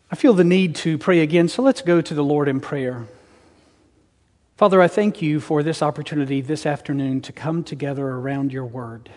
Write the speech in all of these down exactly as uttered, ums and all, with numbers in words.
I feel the need to pray again, so let's go to the Lord in prayer. Father, I thank you for this opportunity this afternoon to come together around your word.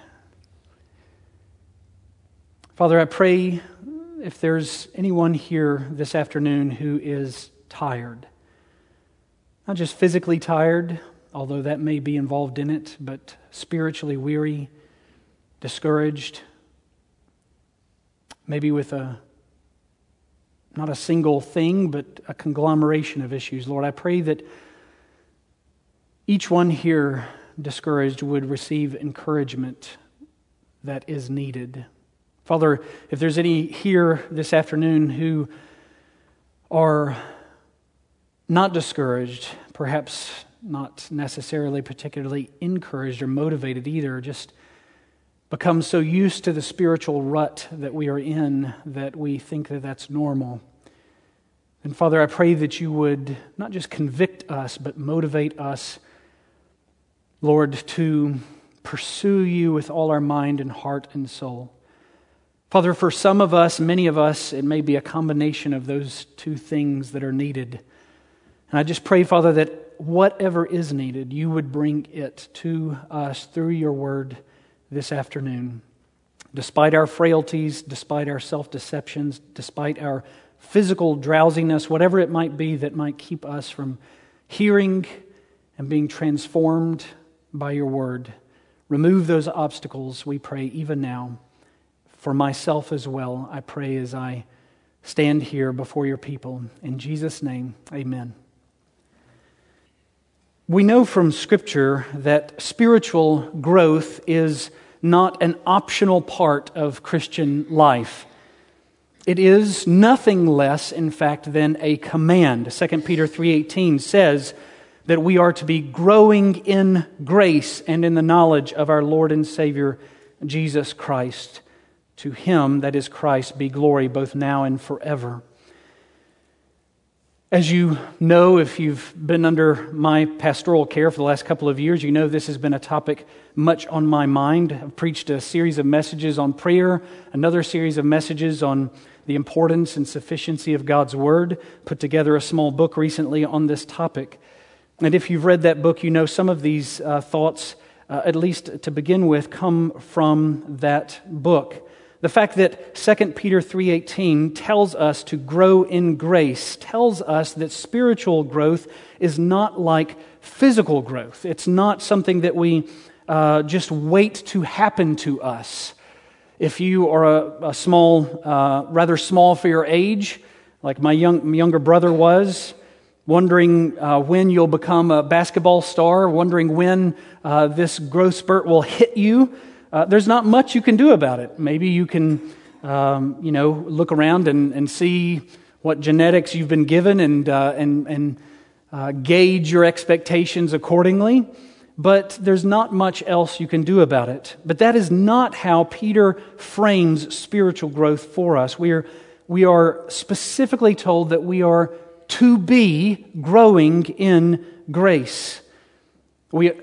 Father, I pray if there's anyone here this afternoon who is tired, not just physically tired, although that may be involved in it, but spiritually weary, discouraged, maybe with a not a single thing, but a conglomeration of issues. Lord, I pray that each one here discouraged would receive encouragement that is needed. Father, if there's any here this afternoon who are not discouraged, perhaps not necessarily particularly encouraged or motivated either, just become so used to the spiritual rut that we are in that we think that that's normal. And Father, I pray that you would not just convict us, but motivate us, Lord, to pursue you with all our mind and heart and soul. Father, for some of us, many of us, it may be a combination of those two things that are needed. And I just pray, Father, that whatever is needed, you would bring it to us through your word this afternoon. Despite our frailties, despite our self-deceptions, despite our physical drowsiness, whatever it might be that might keep us from hearing and being transformed by your word, remove those obstacles, we pray, even now. For myself as well, I pray as I stand here before your people. In Jesus' name, amen. We know from Scripture that spiritual growth is not an optional part of Christian life. It is nothing less, in fact, than a command. Second Peter three eighteen says that we are to be growing in grace and in the knowledge of our Lord and Savior, Jesus Christ. To Him, that is Christ, be glory both now and forever. As you know, if you've been under my pastoral care for the last couple of years, you know this has been a topic much on my mind. I've preached a series of messages on prayer, another series of messages on the importance and sufficiency of God's Word, put together a small book recently on this topic. And if you've read that book, you know some of these uh, thoughts, uh, at least to begin with, come from that book. The fact that Second Peter three eighteen tells us to grow in grace tells us that spiritual growth is not like physical growth. It's not something that we uh, just wait to happen to us. If you are a, a small, uh, rather small for your age, like my young, younger brother was, wondering uh, when you'll become a basketball star, wondering when uh, this growth spurt will hit you, Uh, there's not much you can do about it. Maybe you can, um, you know, look around and, and see what genetics you've been given and uh, and and uh, gauge your expectations accordingly. But there's not much else you can do about it. But that is not how Peter frames spiritual growth for us. We are we are specifically told that we are to be growing in grace. We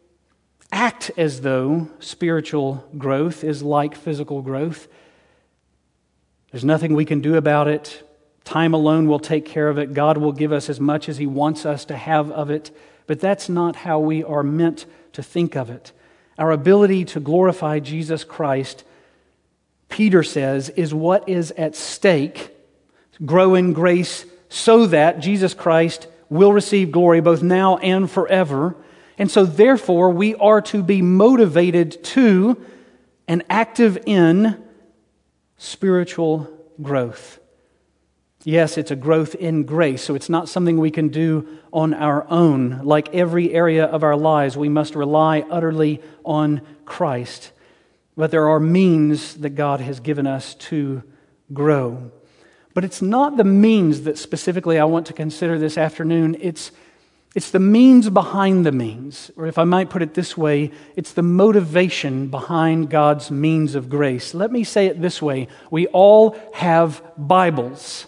act as though spiritual growth is like physical growth. There's nothing we can do about it. Time alone will take care of it. God will give us as much as He wants us to have of it. But that's not how we are meant to think of it. Our ability to glorify Jesus Christ, Peter says, is what is at stake. Grow in grace so that Jesus Christ will receive glory both now and forever. And so therefore, we are to be motivated to and active in spiritual growth. Yes, it's a growth in grace, so it's not something we can do on our own. Like every area of our lives, we must rely utterly on Christ. But there are means that God has given us to grow. But it's not the means that specifically I want to consider this afternoon. It's It's the means behind the means, or if I might put it this way, it's the motivation behind God's means of grace. Let me say it this way. We all have Bibles.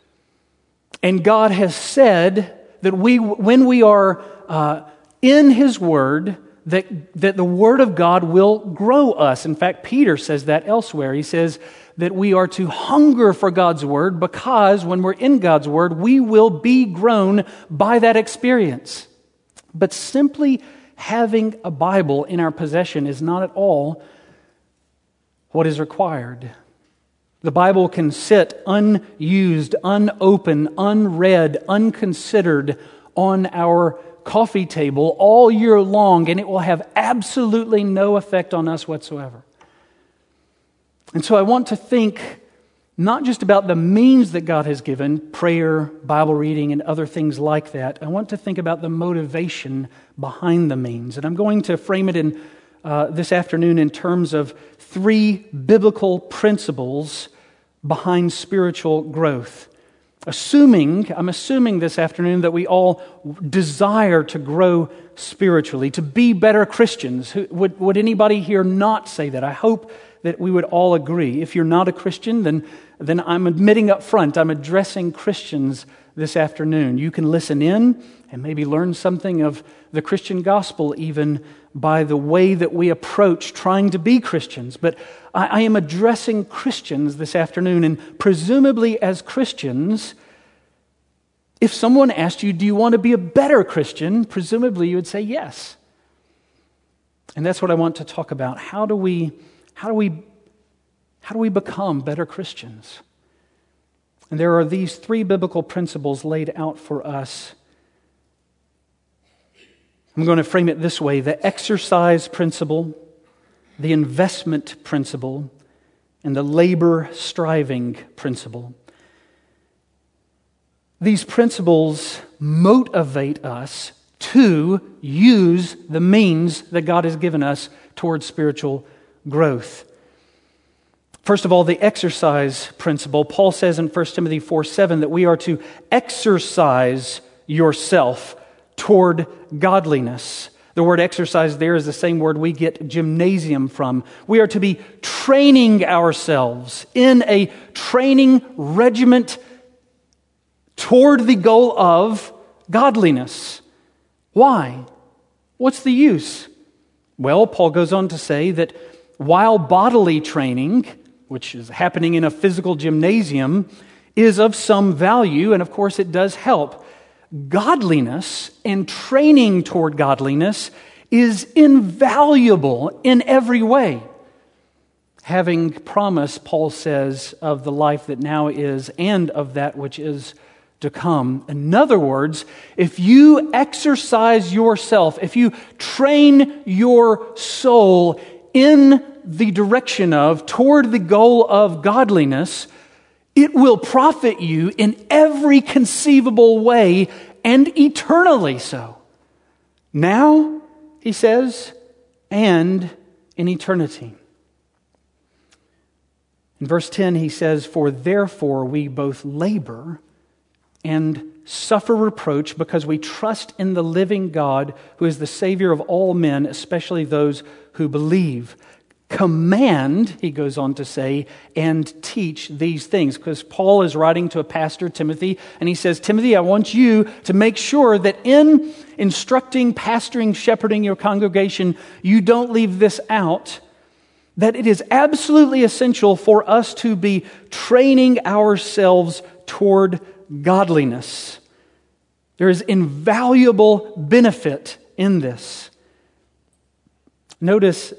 And God has said that we, when we are uh, in His Word, that, that the Word of God will grow us. In fact, Peter says that elsewhere. He says that we are to hunger for God's Word, because when we're in God's Word, we will be grown by that experience. But simply having a Bible in our possession is not at all what is required. The Bible can sit unused, unopened, unread, unconsidered on our coffee table all year long, and it will have absolutely no effect on us whatsoever. And so I want to think not just about the means that God has given, prayer, Bible reading, and other things like that. I want to think about the motivation behind the means. And I'm going to frame it in uh, this afternoon in terms of three biblical principles behind spiritual growth. Assuming, I'm assuming this afternoon that we all desire to grow spiritually, to be better Christians. Would, would anybody here not say that? I hope that we would all agree. If you're not a Christian, then, then I'm admitting up front, I'm addressing Christians this afternoon. You can listen in and maybe learn something of the Christian gospel even by the way that we approach trying to be Christians. But I, I am addressing Christians this afternoon, and presumably as Christians, if someone asked you, do you want to be a better Christian? Presumably you would say yes. And that's what I want to talk about. How do we How do we, how do we become better Christians? And there are these three biblical principles laid out for us. I'm going to frame it this way: the exercise principle, the investment principle, and the labor striving principle. These principles motivate us to use the means that God has given us towards spiritual growth. First of all, the exercise principle. Paul says in First Timothy four seven that we are to exercise yourself toward godliness. The word exercise there is the same word we get gymnasium from. We are to be training ourselves in a training regiment toward the goal of godliness. Why? What's the use? Well, Paul goes on to say that while bodily training, which is happening in a physical gymnasium, is of some value, and of course it does help, godliness and training toward godliness is invaluable in every way. Having promise, Paul says, of the life that now is and of that which is to come. In other words, if you exercise yourself, if you train your soul in the direction of, toward the goal of godliness, it will profit you in every conceivable way, and eternally so. Now, he says, and in eternity. In verse ten, he says, "For therefore we both labor and suffer reproach because we trust in the living God, who is the Savior of all men, especially those who believe. Command," he goes on to say, "and teach these things." Because Paul is writing to a pastor, Timothy, and he says, Timothy, I want you to make sure that in instructing, pastoring, shepherding your congregation, you don't leave this out, that it is absolutely essential for us to be training ourselves toward godliness. There is invaluable benefit in this. Notice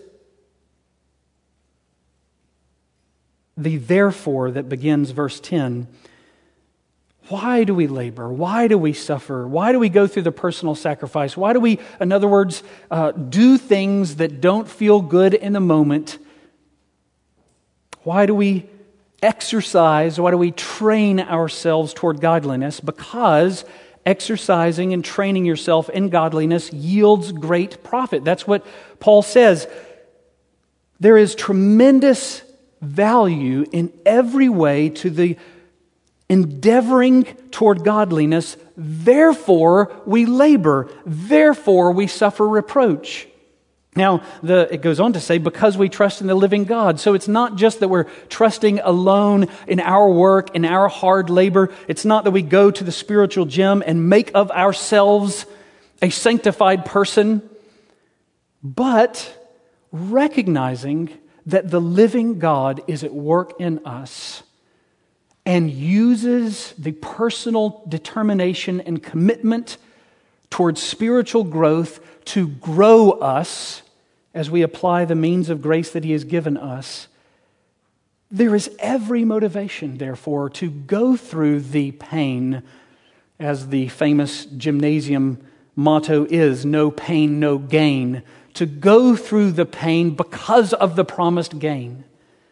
the therefore that begins verse ten. Why do we labor? Why do we suffer? Why do we go through the personal sacrifice? Why do we, in other words, uh, do things that don't feel good in the moment? Why do we exercise? Why do we train ourselves toward godliness? Because exercising and training yourself in godliness yields great profit. That's what Paul says. There is tremendous value in every way to the endeavoring toward godliness. Therefore, we labor. Therefore, we suffer reproach. Now, the, it goes on to say, because we trust in the living God. So it's not just that we're trusting alone in our work, in our hard labor. It's not that we go to the spiritual gym and make of ourselves a sanctified person, but recognizing that the living God is at work in us and uses the personal determination and commitment towards spiritual growth to grow us as we apply the means of grace that He has given us, there is every motivation, therefore, to go through the pain, as the famous gymnasium motto is, no pain, no gain, to go through the pain because of the promised gain.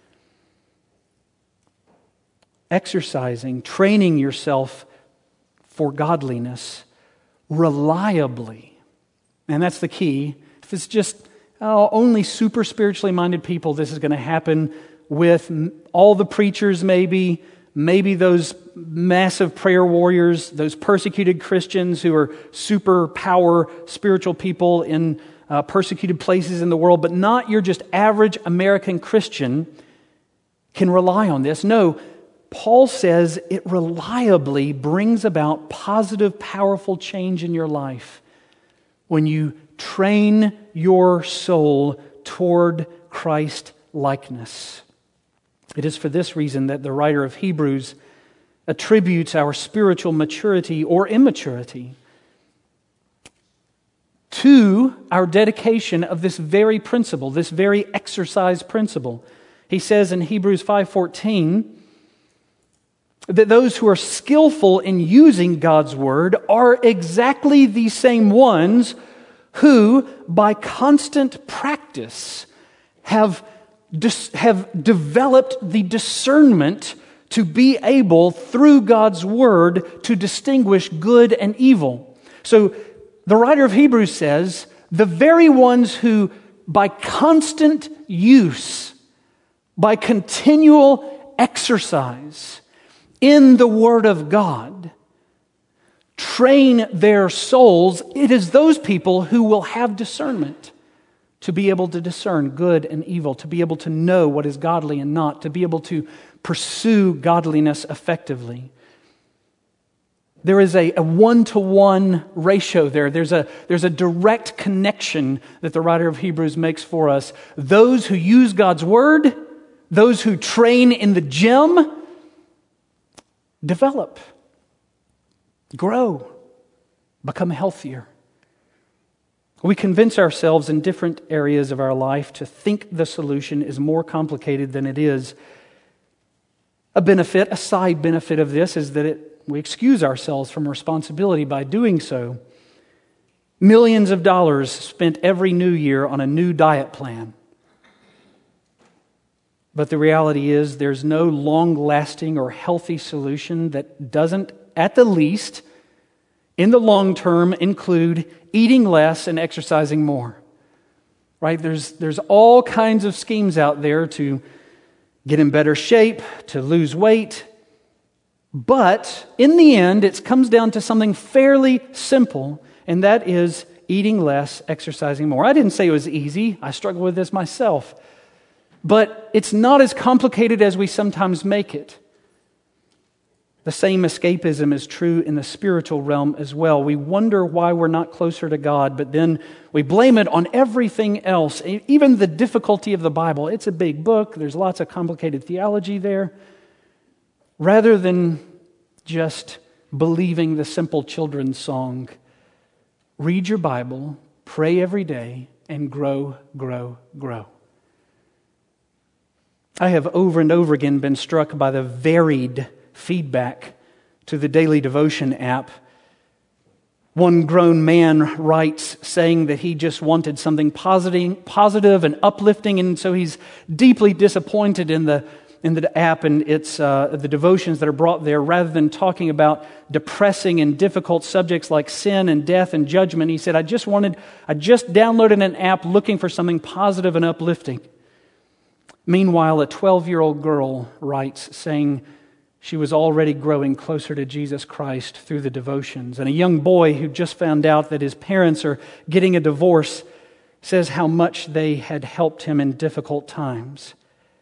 Exercising, training yourself for godliness reliably. And that's the key. If it's just oh, only super spiritually minded people, this is going to happen with all the preachers maybe, maybe those massive prayer warriors, those persecuted Christians who are super power spiritual people in uh, persecuted places in the world, but not your just average American Christian can rely on this. No, Paul says it reliably brings about positive, powerful change in your life when you train your soul toward Christ likeness. It is for this reason that the writer of Hebrews attributes our spiritual maturity or immaturity to our dedication of this very principle, this very exercise principle. He says in Hebrews five fourteen that those who are skillful in using God's word are exactly the same ones who, by constant practice, have Dis- have developed the discernment to be able, through God's word, to distinguish good and evil. So the writer of Hebrews says, the very ones who, by constant use, by continual exercise in the Word of God, train their souls, it is those people who will have discernment. To be able to discern good and evil, to be able to know what is godly and not, to be able to pursue godliness effectively. There is a, a one-to-one ratio there. There's a, there's a direct connection that the writer of Hebrews makes for us. Those who use God's word, those who train in the gym, develop, grow, become healthier. We convince ourselves in different areas of our life to think the solution is more complicated than it is. A benefit, a side benefit of this is that it, we excuse ourselves from responsibility by doing so. Millions of dollars spent every new year on a new diet plan. But the reality is there's no long-lasting or healthy solution that doesn't, at the least, in the long term, include eating less and exercising more. Right? There's, there's all kinds of schemes out there to get in better shape, to lose weight. But in the end, it comes down to something fairly simple, and that is eating less, exercising more. I didn't say it was easy. I struggle with this myself. But it's not as complicated as we sometimes make it. The same escapism is true in the spiritual realm as well. We wonder why we're not closer to God, but then we blame it on everything else. Even the difficulty of the Bible. It's a big book. There's lots of complicated theology there. Rather than just believing the simple children's song, read your Bible, pray every day, and grow, grow, grow. I have over and over again been struck by the varied feedback to the Daily Devotion app. One grown man writes saying that he just wanted something positive, positive and uplifting, and so he's deeply disappointed in the in the app and its uh, the devotions that are brought there. Rather than talking about depressing and difficult subjects like sin and death and judgment, he said, "I just wanted, I just downloaded an app looking for something positive and uplifting." Meanwhile, a twelve-year-old girl writes saying she was already growing closer to Jesus Christ through the devotions. And a young boy who just found out that his parents are getting a divorce says how much they had helped him in difficult times.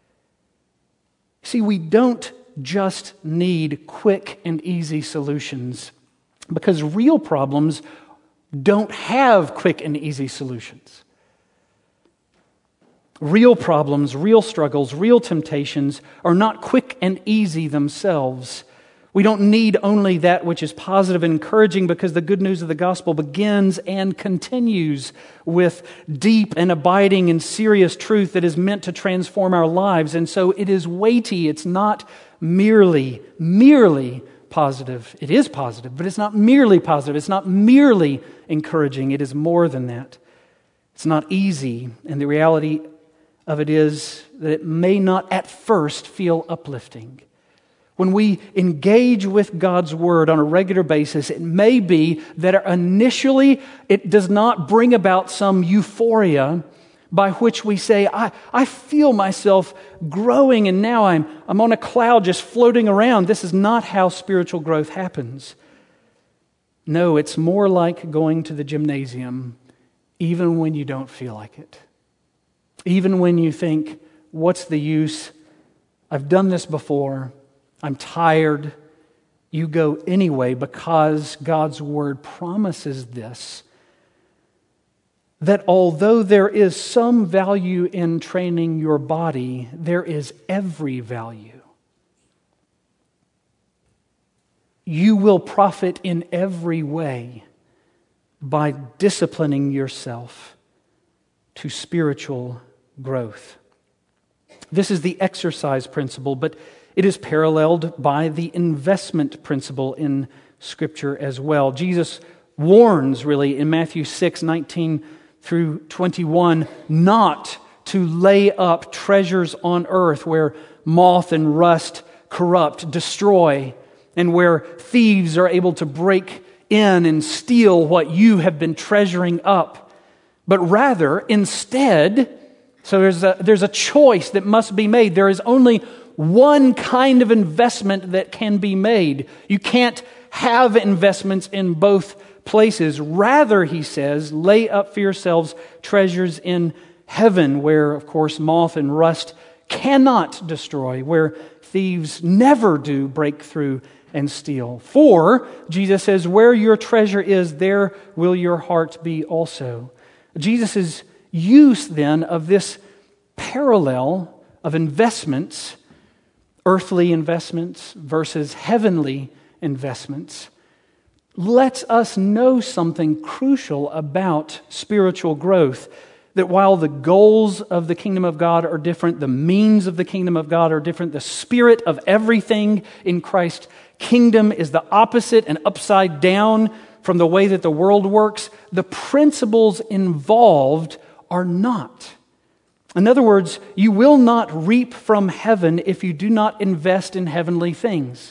See, we don't just need quick and easy solutions, because real problems don't have quick and easy solutions. Real problems, real struggles, real temptations are not quick and easy themselves. We don't need only that which is positive and encouraging, because the good news of the gospel begins and continues with deep and abiding and serious truth that is meant to transform our lives. And so it is weighty. It's not merely, merely positive. It is positive, but it's not merely positive. It's not merely encouraging. It is more than that. It's not easy. And the reality of it is that it may not at first feel uplifting. When we engage with God's Word on a regular basis, it may be that initially it does not bring about some euphoria by which we say, I, I feel myself growing and now I'm, I'm on a cloud just floating around. This is not how spiritual growth happens. No, it's more like going to the gymnasium even when you don't feel like it. Even when you think, what's the use? I've done this before. I'm tired. You go anyway because God's Word promises this, that although there is some value in training your body, there is every value. You will profit in every way by disciplining yourself to spiritual growth. This is the exercise principle, but it is paralleled by the investment principle in Scripture as well. Jesus warns, really, in Matthew six, nineteen through twenty-one, not to lay up treasures on earth where moth and rust corrupt, destroy, and where thieves are able to break in and steal what you have been treasuring up. But rather, instead, so there's a, there's a choice that must be made. There is only one kind of investment that can be made. You can't have investments in both places. Rather, he says, lay up for yourselves treasures in heaven, where, of course, moth and rust cannot destroy, where thieves never do break through and steal. For, Jesus says, where your treasure is, there will your heart be also. Jesus' use, then, of this parallel of investments, earthly investments versus heavenly investments, lets us know something crucial about spiritual growth. That while the goals of the kingdom of God are different, the means of the kingdom of God are different, the spirit of everything in Christ's kingdom is the opposite and upside down from the way that the world works, the principles involved are not. In other words, you will not reap from heaven if you do not invest in heavenly things.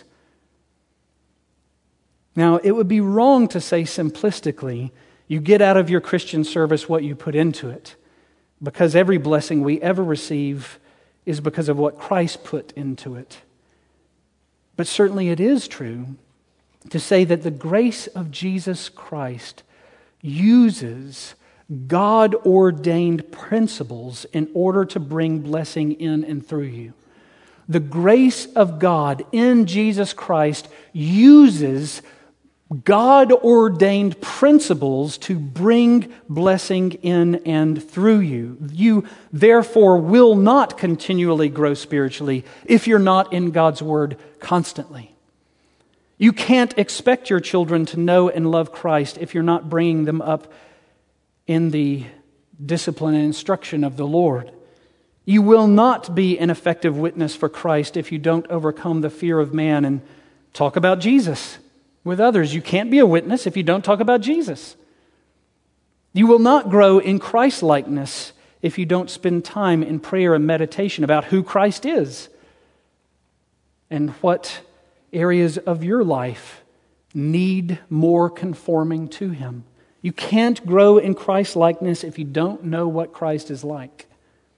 Now, it would be wrong to say simplistically, you get out of your Christian service what you put into it, because every blessing we ever receive is because of what Christ put into it. But certainly it is true to say that the grace of Jesus Christ uses God-ordained principles in order to bring blessing in and through you. The grace of God in Jesus Christ uses God-ordained principles to bring blessing in and through you. You, therefore, will not continually grow spiritually if you're not in God's Word constantly. You can't expect your children to know and love Christ if you're not bringing them up in the discipline and instruction of the Lord. You will not be an effective witness for Christ if you don't overcome the fear of man and talk about Jesus with others. You can't be a witness if you don't talk about Jesus. You will not grow in Christ-likeness if you don't spend time in prayer and meditation about who Christ is and what areas of your life need more conforming to Him. You can't grow in Christ-likeness if you don't know what Christ is like.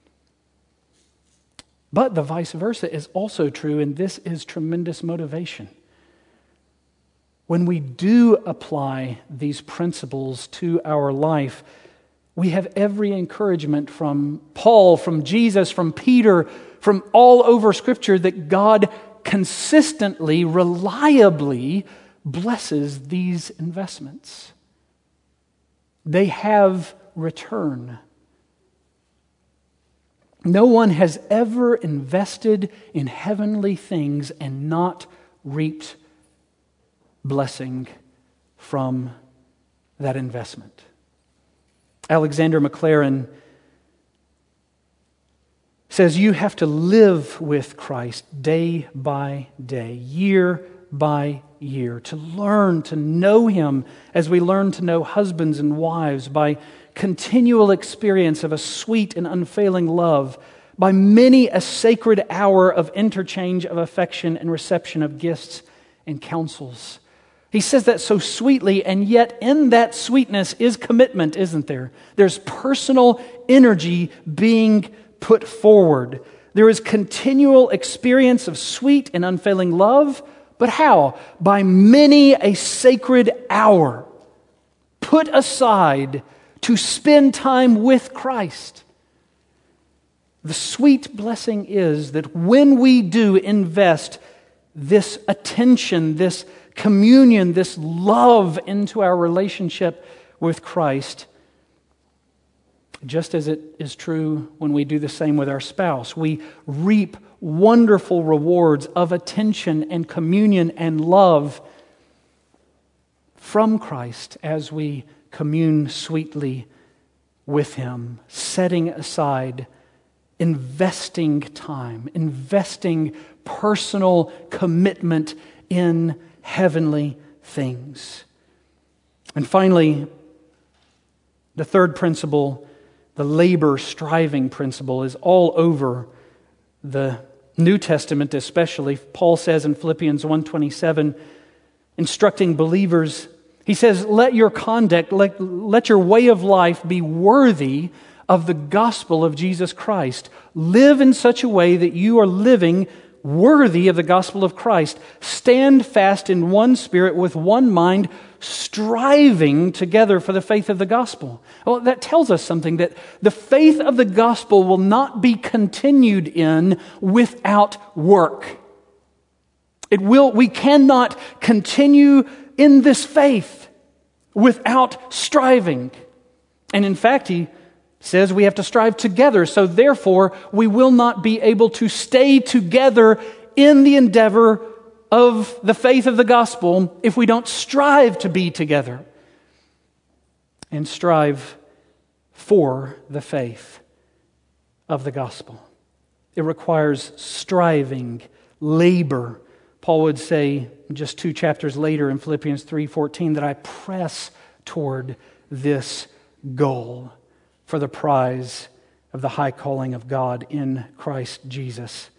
But the vice versa is also true, and this is tremendous motivation. When we do apply these principles to our life, we have every encouragement from Paul, from Jesus, from Peter, from all over Scripture that God consistently, reliably blesses these investments. They have return. No one has ever invested in heavenly things and not reaped blessing from that investment. Alexander Maclaren says you have to live with Christ day by day, year by year, to learn to know Him as we learn to know husbands and wives, by continual experience of a sweet and unfailing love, by many a sacred hour of interchange of affection and reception of gifts and counsels. He says that so sweetly, and yet in that sweetness is commitment, isn't there? There's personal energy being put forward. There is continual experience of sweet and unfailing love, but how? By many a sacred hour put aside to spend time with Christ. The sweet blessing is that when we do invest this attention, this communion, this love into our relationship with Christ, just as it is true when we do the same with our spouse, we reap wonderful rewards of attention and communion and love from Christ as we commune sweetly with Him, setting aside, investing time, investing personal commitment in heavenly things. And finally, the third principle, the labor striving principle, is all over the New Testament especially. Paul says in Philippians one twenty-seven, instructing believers, he says, let your conduct, let, let your way of life be worthy of the gospel of Jesus Christ. Live in such a way that you are living worthy of the gospel of Christ. Stand fast in one spirit with one mind, striving together for the faith of the gospel. Well, that tells us something, that the faith of the gospel will not be continued in without work. It will, we cannot continue in this faith without striving. And in fact, he says we have to strive together, so therefore we will not be able to stay together in the endeavor of the faith of the gospel if we don't strive to be together and strive for the faith of the gospel. It requires striving, labor. Paul would say just two chapters later in Philippians three fourteen that I press toward this goal for the prize of the high calling of God in Christ Jesus.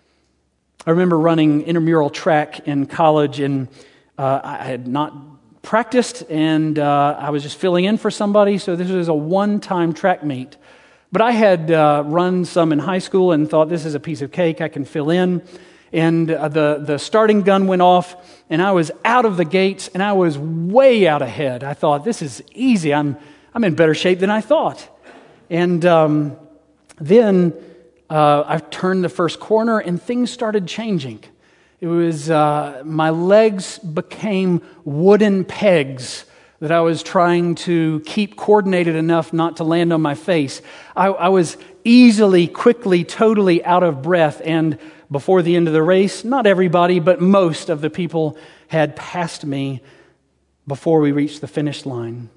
I remember running intramural track in college, and uh, I had not practiced, and uh, I was just filling in for somebody, so this was a one-time track meet. But I had uh, run some in high school and thought, this is a piece of cake, I can fill in. And uh, the, the starting gun went off, and I was out of the gates, and I was way out ahead. I thought, this is easy, I'm, I'm in better shape than I thought. And um, then uh, I turned the first corner and things started changing. It was, uh, my legs became wooden pegs that I was trying to keep coordinated enough not to land on my face. I, I was easily, quickly, totally out of breath. And before the end of the race, not everybody, but most of the people had passed me before we reached the finish line.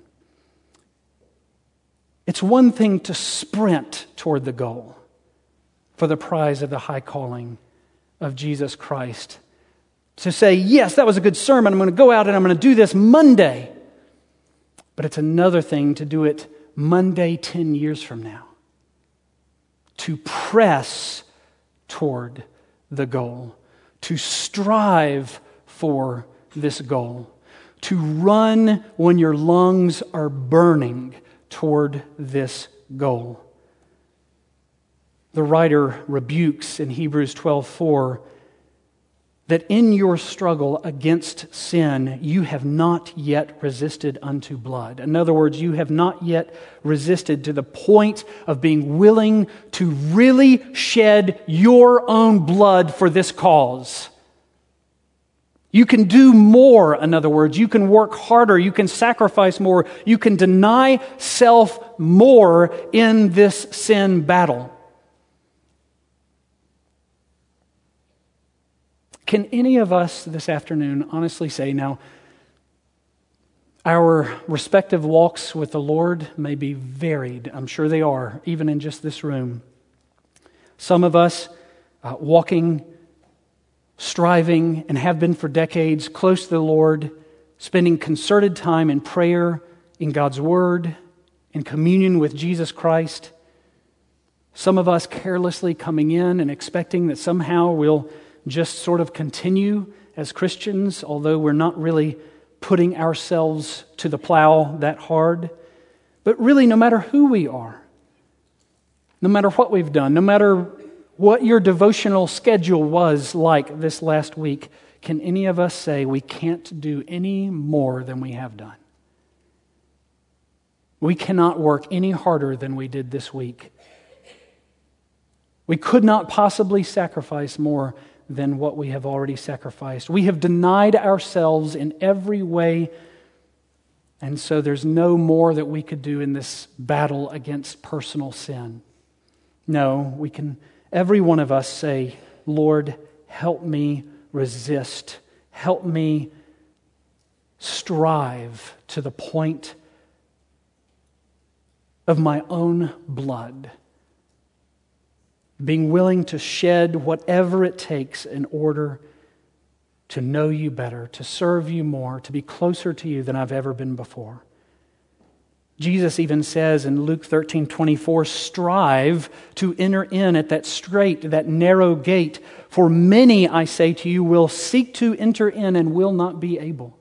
It's one thing to sprint toward the goal for the prize of the high calling of Jesus Christ. To say, yes, that was a good sermon. I'm going to go out and I'm going to do this Monday. But it's another thing to do it Monday ten years from now. To press toward the goal. To strive for this goal. To run when your lungs are burning toward this goal. The writer rebukes in Hebrews twelve four that in your struggle against sin, you have not yet resisted unto blood. In other words, you have not yet resisted to the point of being willing to really shed your own blood for this cause. You can do more, in other words. You can work harder. You can sacrifice more. You can deny self more in this sin battle. Can any of us this afternoon honestly say, now, our respective walks with the Lord may be varied. I'm sure they are, even in just this room. Some of us uh, walking, striving, and have been for decades close to the Lord, spending concerted time in prayer, in God's Word, in communion with Jesus Christ. Some of us carelessly coming in and expecting that somehow we'll just sort of continue as Christians, although we're not really putting ourselves to the plow that hard. But really, no matter who we are, no matter what we've done, no matter what your devotional schedule was like this last week, can any of us say we can't do any more than we have done? We cannot work any harder than we did this week. We could not possibly sacrifice more than what we have already sacrificed. We have denied ourselves in every way, and so there's no more that we could do in this battle against personal sin. No, we can, every one of us say, Lord, help me resist. Help me strive to the point of my own blood, being willing to shed whatever it takes in order to know you better, to serve you more, to be closer to you than I've ever been before. Jesus even says in Luke thirteen twenty-four, strive to enter in at that straight, that narrow gate, for many, I say to you, will seek to enter in and will not be able.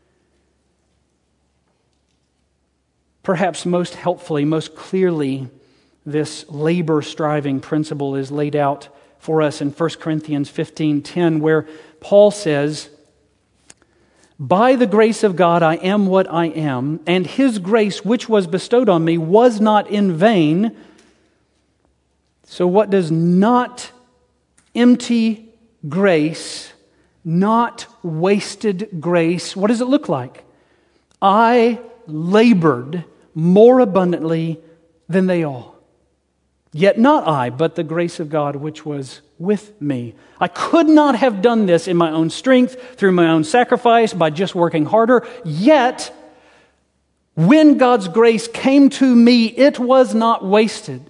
Perhaps most helpfully, most clearly, this labor-striving principle is laid out for us in First Corinthians fifteen ten, where Paul says, by the grace of God I am what I am, and His grace which was bestowed on me was not in vain. So what does not empty grace, not wasted grace, what does it look like? I labored more abundantly than they all. Yet not I, but the grace of God which was with me. I could not have done this in my own strength, through my own sacrifice, by just working harder. Yet, when God's grace came to me, it was not wasted.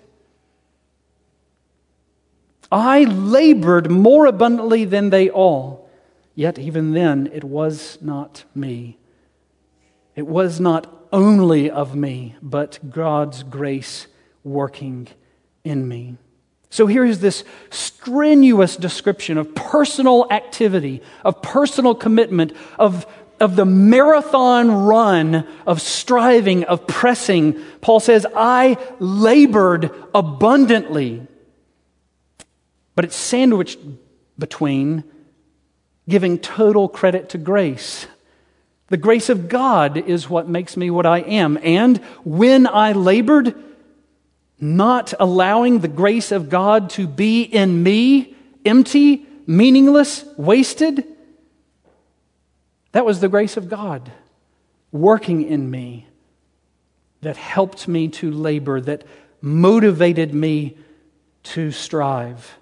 I labored more abundantly than they all. Yet even then, it was not me. It was not only of me, but God's grace working in me. So here is this strenuous description of personal activity, of personal commitment, of, of the marathon run of striving, of pressing. Paul says, I labored abundantly. But it's sandwiched between giving total credit to grace. The grace of God is what makes me what I am. And when I labored, not allowing the grace of God to be in me, empty, meaningless, wasted, that was the grace of God working in me that helped me to labor, that motivated me to strive.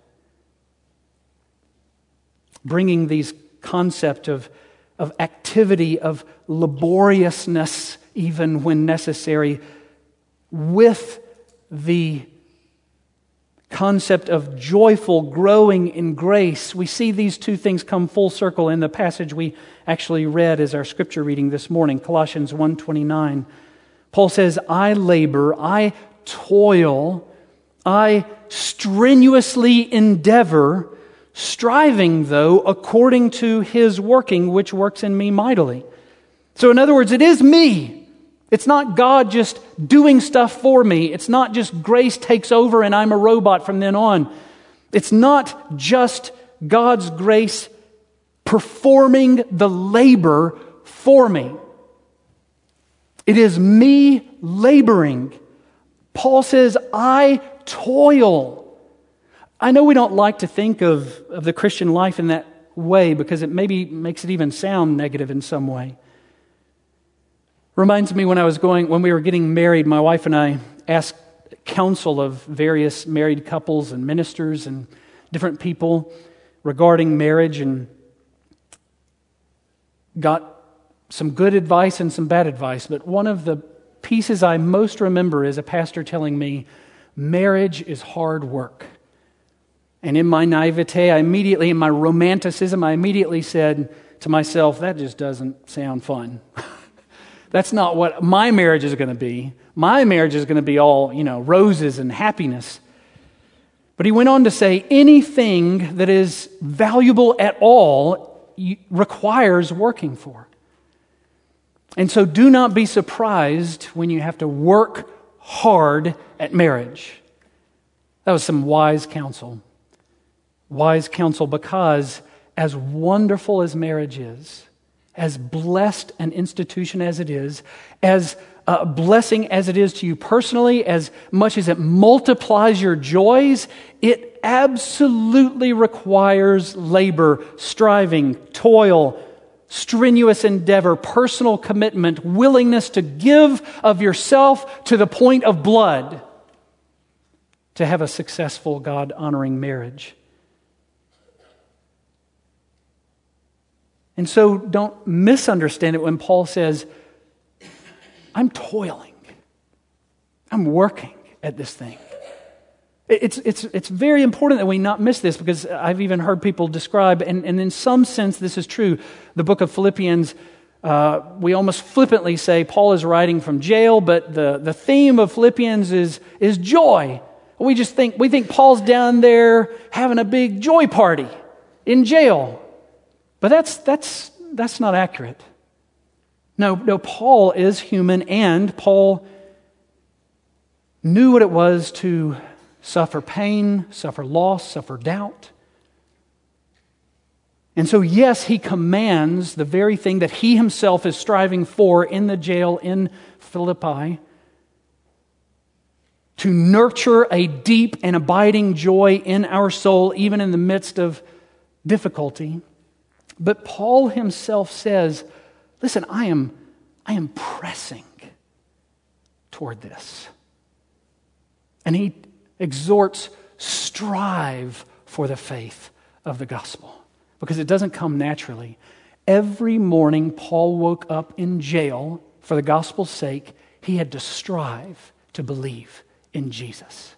Bringing these concept of, of activity, of laboriousness, even when necessary, with the concept of joyful growing in grace. We see these two things come full circle in the passage we actually read as our scripture reading this morning, Colossians one twenty-nine. Paul says, I labor, I toil, I strenuously endeavor, striving, though, according to His working, which works in me mightily. So in other words, it is me. It's not God just doing stuff for me. It's not just grace takes over and I'm a robot from then on. It's not just God's grace performing the labor for me. It is me laboring. Paul says, I toil. I know we don't like to think of, of the Christian life in that way because it maybe makes it even sound negative in some way. Reminds me when I was going, when we were getting married, my wife and I asked counsel of various married couples and ministers and different people regarding marriage. And got some good advice and some bad advice, but one of the pieces I most remember is a pastor telling me, marriage is hard work. And in my naivete, I immediately, in my romanticism, I immediately said to myself, that just doesn't sound fun. That's not what my marriage is going to be. My marriage is going to be all, you know, roses and happiness. But he went on to say, anything that is valuable at all requires working for. And so do not be surprised when you have to work hard at marriage. That was some wise counsel. Wise counsel, because as wonderful as marriage is, as blessed an institution as it is, as a blessing as it is to you personally, as much as it multiplies your joys, it absolutely requires labor, striving, toil, strenuous endeavor, personal commitment, willingness to give of yourself to the point of blood to have a successful, God-honoring marriage. And so don't misunderstand it when Paul says, I'm toiling. I'm working at this thing. It's, it's, it's very important that we not miss this, because I've even heard people describe, and, and in some sense this is true, the book of Philippians, uh, we almost flippantly say Paul is writing from jail, but the, the theme of Philippians is, is joy. We just think, we think Paul's down there having a big joy party in jail. But that's that's that's not accurate. No, no, Paul is human, and Paul knew what it was to suffer pain, suffer loss, suffer doubt. And so, yes, he commands the very thing that he himself is striving for in the jail in Philippi, to nurture a deep and abiding joy in our soul, even in the midst of difficulty. But Paul himself says, listen, I am, I am pressing toward this. And he exhorts, strive for the faith of the gospel, because it doesn't come naturally. Every morning Paul woke up in jail for the gospel's sake. He had to strive to believe in Jesus.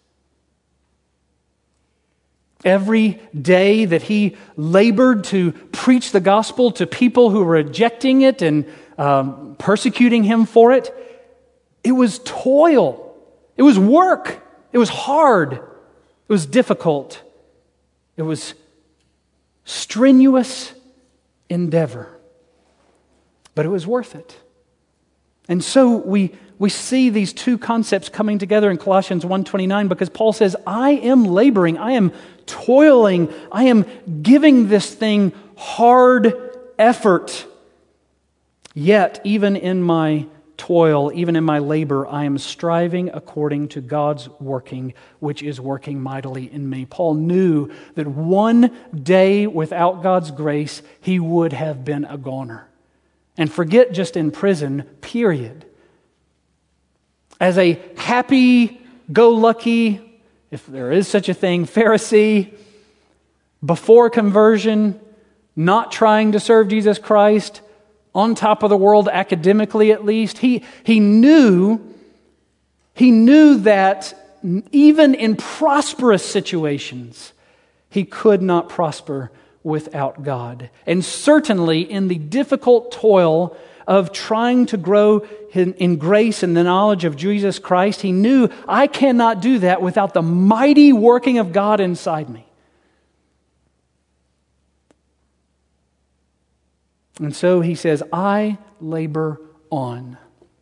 Every day that he labored to preach the gospel to people who were rejecting it and um, persecuting him for it, it was toil. It was work. It was hard. It was difficult. It was strenuous endeavor. But it was worth it. And so we we see these two concepts coming together in Colossians one twenty-nine, because Paul says, I am laboring, I am toiling, I am giving this thing hard effort. Yet, even in my toil, even in my labor, I am striving according to God's working, which is working mightily in me. Paul knew that one day without God's grace, he would have been a goner. And forget just in prison, period. As a happy-go-lucky, if there is such a thing, Pharisee, before conversion, not trying to serve Jesus Christ, on top of the world academically at least, he, he knew, he knew that even in prosperous situations, he could not prosper without God. And certainly in the difficult toil of trying to grow in, in grace and the knowledge of Jesus Christ, he knew, I cannot do that without the mighty working of God inside me. And so he says, I labor on.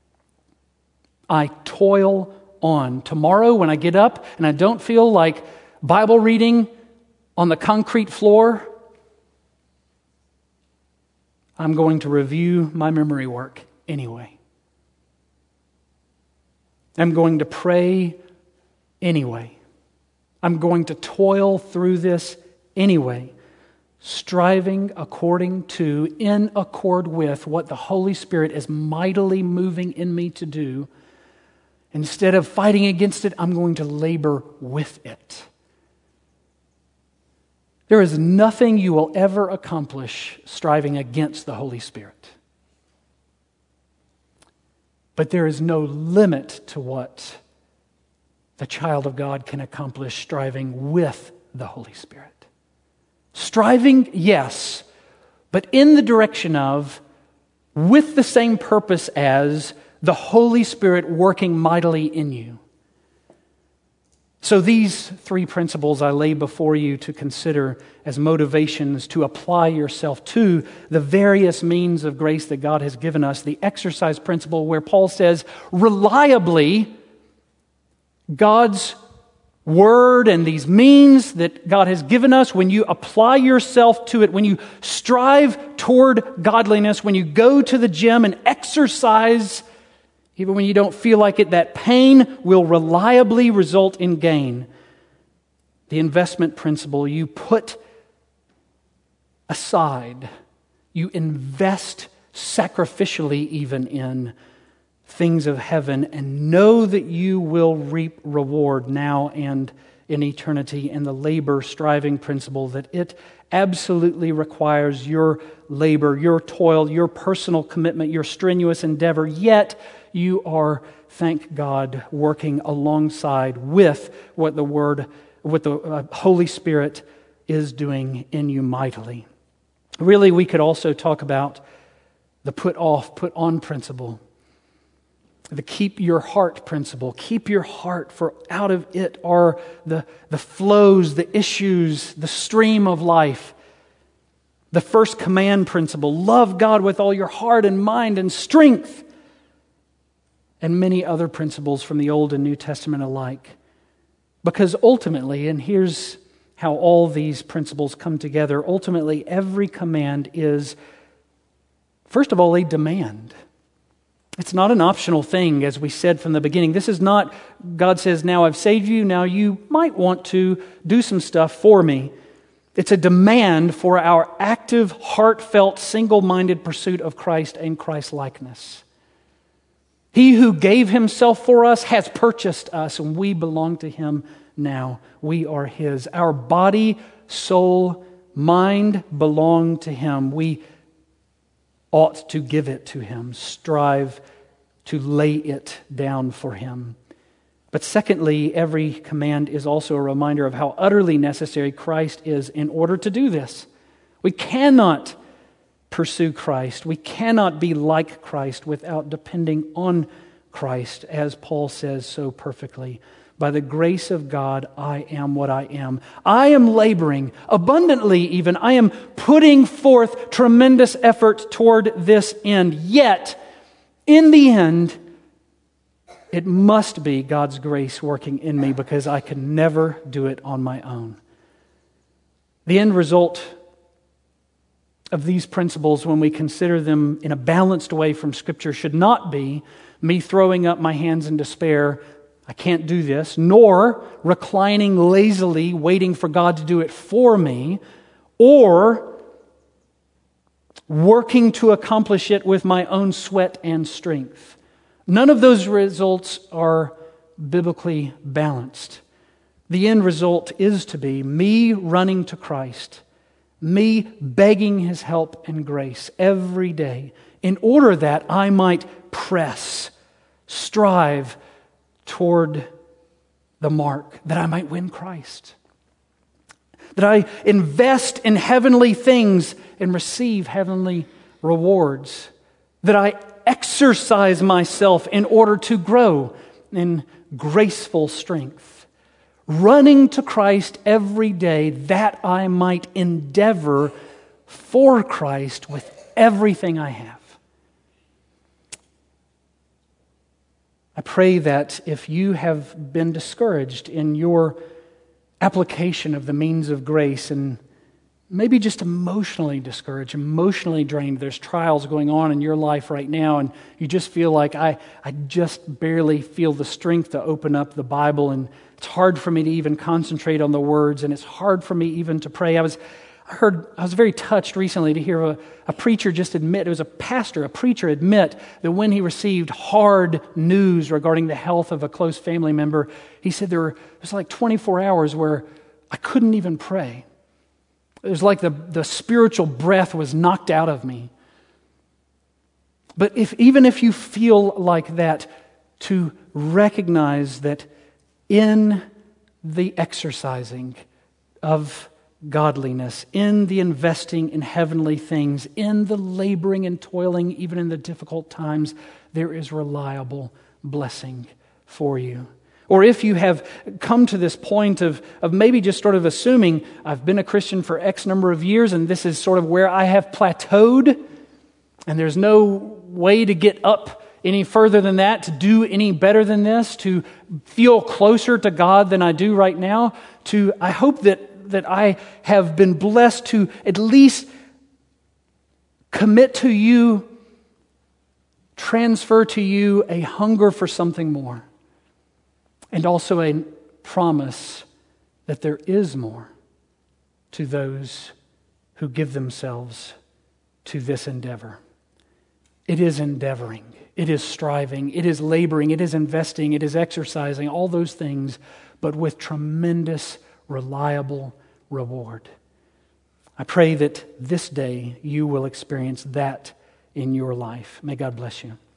I toil on. Tomorrow when I get up and I don't feel like Bible reading on the concrete floor, I'm going to review my memory work anyway. I'm going to pray anyway. I'm going to toil through this anyway, striving according to, in accord with what the Holy Spirit is mightily moving in me to do. Instead of fighting against it, I'm going to labor with it. There is nothing you will ever accomplish striving against the Holy Spirit. But there is no limit to what the child of God can accomplish striving with the Holy Spirit. Striving, yes, but in the direction of, with the same purpose as, the Holy Spirit working mightily in you. So these three principles I lay before you to consider as motivations to apply yourself to the various means of grace that God has given us. The exercise principle where Paul says, reliably, God's Word and these means that God has given us, when you apply yourself to it, when you strive toward godliness, when you go to the gym and exercise, even when you don't feel like it, that pain will reliably result in gain. The investment principle, you put aside, you invest sacrificially even in things of heaven and know that you will reap reward now and in eternity. And the labor striving principle, that it absolutely requires your labor, your toil, your personal commitment, your strenuous endeavor, yet you are, thank God, working alongside with what the Word, what the uh, Holy Spirit is doing in you mightily. Really, we could also talk about the put off, put on principle. The keep your heart principle. Keep your heart, for out of it are the, the flows, the issues, the stream of life. The first command principle, love God with all your heart and mind and strength. And many other principles from the Old and New Testament alike. Because ultimately, and here's how all these principles come together, ultimately every command is, first of all, a demand. It's not an optional thing, as we said from the beginning. This is not, God says, now I've saved you, now you might want to do some stuff for me. It's a demand for our active, heartfelt, single-minded pursuit of Christ and Christ-likeness. He who gave himself for us has purchased us, and we belong to him now. We are his. Our body, soul, mind belong to him. We ought to give it to him, strive to lay it down for him. But secondly, every command is also a reminder of how utterly necessary Christ is in order to do this. We cannot pursue Christ. We cannot be like Christ without depending on Christ, as Paul says so perfectly. By the grace of God, I am what I am. I am laboring abundantly even. I am putting forth tremendous effort toward this end. Yet, in the end, it must be God's grace working in me, because I can never do it on my own. The end result of these principles, when we consider them in a balanced way from Scripture, should not be me throwing up my hands in despair, I can't do this, nor reclining lazily waiting for God to do it for me, or working to accomplish it with my own sweat and strength. None of those results are biblically balanced. The end result is to be me running to Christ, me begging his help and grace every day in order that I might press, strive toward the mark, that I might win Christ. That I invest in heavenly things and receive heavenly rewards. That I exercise myself in order to grow in graceful strength. Running to Christ every day that I might endeavor for Christ with everything I have. I pray that if you have been discouraged in your application of the means of grace, and maybe just emotionally discouraged, emotionally drained, there's trials going on in your life right now, and you just feel like, I, I just barely feel the strength to open up the Bible, and it's hard for me to even concentrate on the words, and it's hard for me even to pray. I was I heard, I was very touched recently to hear a, a preacher just admit, it was a pastor, a preacher admit that when he received hard news regarding the health of a close family member, he said there were, it was like twenty-four hours where I couldn't even pray. It was like the, the spiritual breath was knocked out of me. But if even if you feel like that, to recognize that in the exercising of godliness, in the investing in heavenly things, in the laboring and toiling, even in the difficult times, there is reliable blessing for you. Or if you have come to this point of, of maybe just sort of assuming, I've been a Christian for X number of years and this is sort of where I have plateaued and there's no way to get up any further than that, to do any better than this, to feel closer to God than I do right now, to I hope that, that I have been blessed to at least commit to you, transfer to you a hunger for something more. And also a promise that there is more to those who give themselves to this endeavor. It is endeavoring. It is striving. It is laboring. It is investing. It is exercising. All those things, but with tremendous, reliable reward. I pray that this day you will experience that in your life. May God bless you.